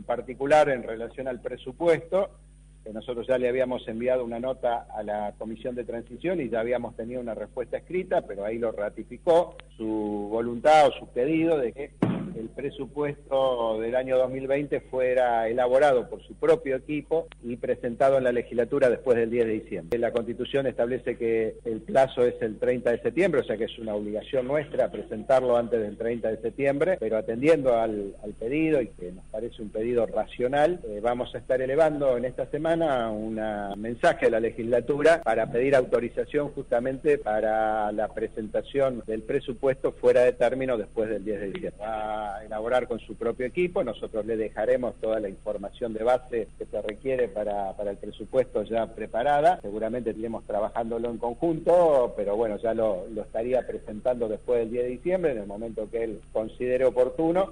particular en relación al presupuesto, que nosotros ya le habíamos enviado una nota a la Comisión de Transición y ya habíamos tenido una respuesta escrita, pero ahí lo ratificó su voluntad o su pedido de que el presupuesto del año 2020 fuera elaborado por su propio equipo y presentado en la legislatura después del 10 de diciembre. La Constitución establece que el plazo es el 30 de septiembre, o sea que es una obligación nuestra presentarlo antes del 30 de septiembre, pero atendiendo al pedido, y que nos parece un pedido racional, vamos a estar elevando en esta semana un mensaje a la legislatura para pedir autorización justamente para la presentación del presupuesto fuera de término después del 10 de diciembre. A elaborar con su propio equipo, nosotros le dejaremos toda la información de base que se requiere para el presupuesto ya preparada, seguramente iremos trabajándolo en conjunto, pero bueno, ya lo estaría presentando después del 10 de diciembre, en el momento que él considere oportuno,